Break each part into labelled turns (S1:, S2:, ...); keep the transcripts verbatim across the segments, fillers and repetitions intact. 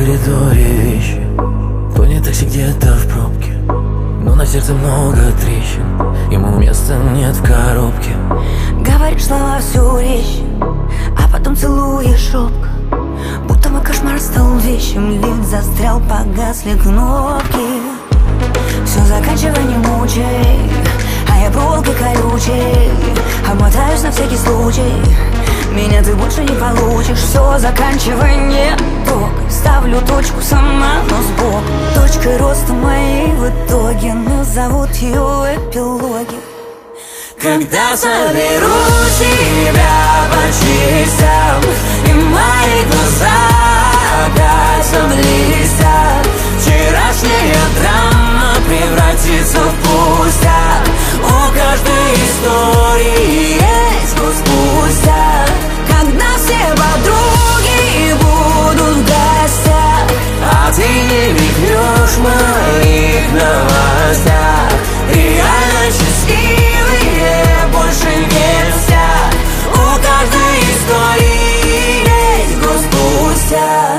S1: коридоре вещи, тонет такси где-то в пробке, но на сердце много трещин, ему места нет в коробке.
S2: Говоришь слова всю речь, а потом целуешь робко, будто мой кошмар стал вещим. Лифт застрял, погасли кнопки. Все, заканчивай, не мучай, а я проволокой колючей обмотаюсь на всякий случай. Меня ты больше не получишь. Все, заканчивай, не трогай. Ставлю точку сама, но сбоку. Точкой роста моей в итоге назовут ее в эпилоге.
S1: Когда соберу тебя по частям, и мои глаза опять заблестят, вчерашняя драма превратится в пустяк. У каждой истории есть год спустя. Когда все подруги будут в гостях, а ты не мигнешь в моих новостях. Реально счастливые больше не вся. У каждой истории есть год спустя.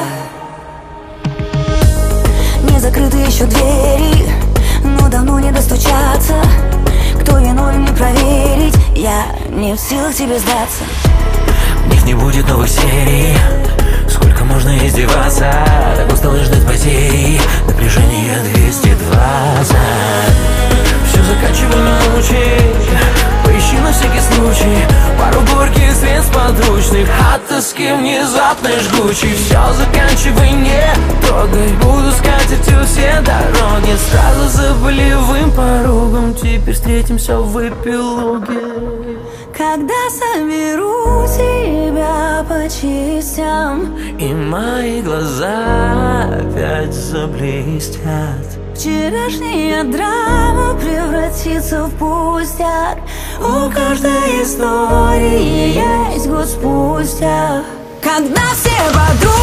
S2: Не закрыты еще двери, но давно не достучаться. Кто виновен, не проверить. Я не в силах тебе сдаться.
S1: В них не будет новых серий. Сколько можно издеваться? Так устал ждать потери. Напряжение двести двадцать. Все, заканчивай, не мучай. Поищи на всякий случай пару горьких средств подручных от тоски внезапной жгучей. Все, заканчивай, не трогай. Буду скатертью все дороги. Сразу за болевым порогом. Теперь встретимся в эпилоге.
S2: Когда соберу тебя по частям,
S1: и мои глаза опять заблестят,
S2: вчерашняя драма превратится в пустяк. У каждой истории есть год спустя. Когда все подруги